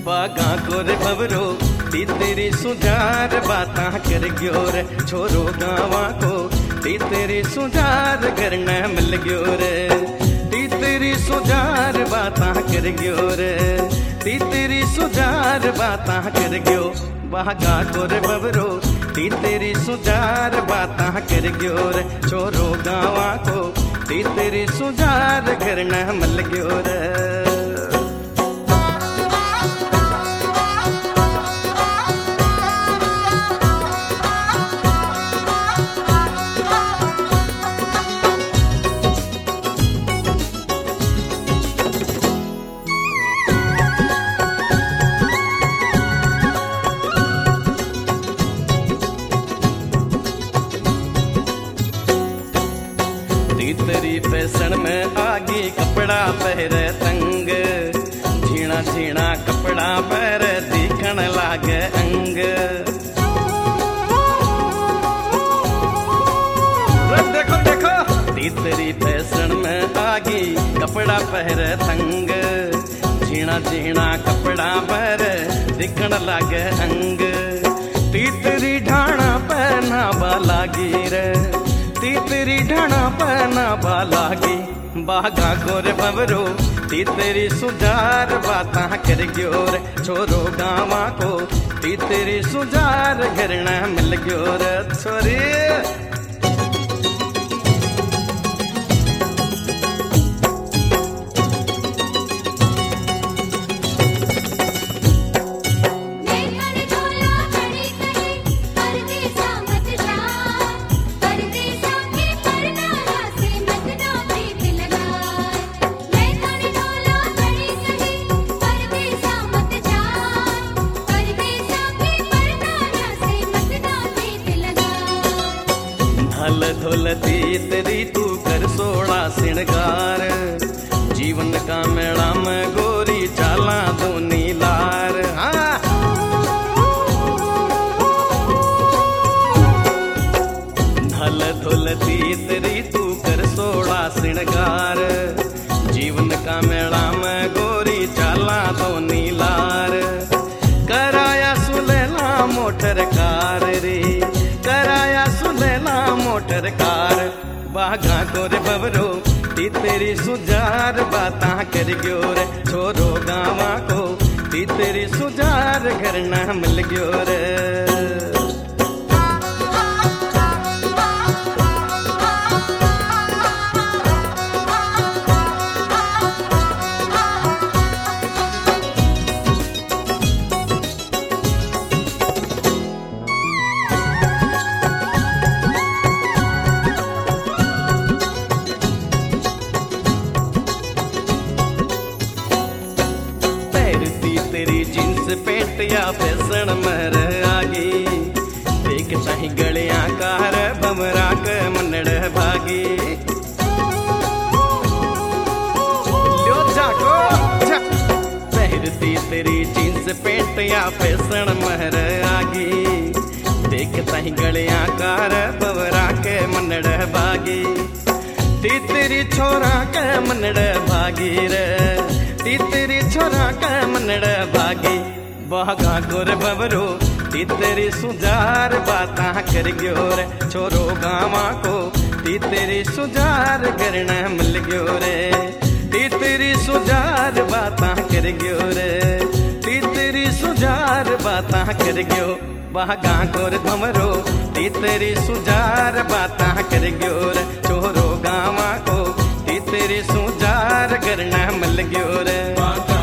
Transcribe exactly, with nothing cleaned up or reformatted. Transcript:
बागा को रे बबरो ती तेरी सुधार बाता कर गयो रे छोरो गावा को ती तेरी सुधार करना मिल गयो रे ती तेरी सुधार बाता कर गयो रे ती तेरी सुधार बाता कर गयो बागा को रे बबरो ती तेरी सुधार बाता कर गयो रे छोरो गावा को ती तेरी सुधार करना मिल गयो रे। तेरी फैशन में आगी कपड़ा पहरे तंग झीणा झीणा कपड़ा पहरे दिखण लागे अंग देखो देखो ती तेरी फैशन में आगी कपड़ा पहरे तंग झीणा झीणा कपड़ा पहरे दिखण लागे अंग ती तेरी ढाणा पहना बालागी रे ती तेरी ढाणा पहना बालागी बागा को रे बबरो ती तेरी सुधार बाता कर गयो रे छोरो गावा को ती तेरी सुधार घरना मिल गयो रे छोरी। धल धुलती तेरी तू कर सोड़ा सिणगार जीवन का मेला में गोरी चाला दूनी लार धल धुलती तेरी तू कर सोड़ा सिणगार जीवन का मेला में गोरी चाला दूनी लार कराया सुलेला मोटर कार रे कराया सुलेला मोटर कार बागा को रे बबरो ती तेरी सुधार बाता कर गयो रे छोरो गावा को ती तेरी सुधार घरना मिल गयो रे। तेरी जींस पेंट या फैशन मर आगी देख चाही गलियां कार भमरा के मनड़ भागी लो जाको जा। पहनती तेरी जींस पेंट या फैशन मर आगी देख चाही गलियां कार भमरा के मनड़ भागी ती तेरी छोरा के मनड़ भागी रे ती तेरी छोरा का मनड़ भागी बागा को रे बबरो ती तेरी सुधार बाता कर गयो रे छोरो गावा को ती तेरी सुधार करना मिल गयो रे ती तेरी सुधार बाता कर गयो रे ती तेरी सुधार बाता कर गयो बागा को रे बबरो ती तेरी सुधार बाता कर गयो रे छोरो गावा को ती तेरी सुधार करना मिल गयो रे।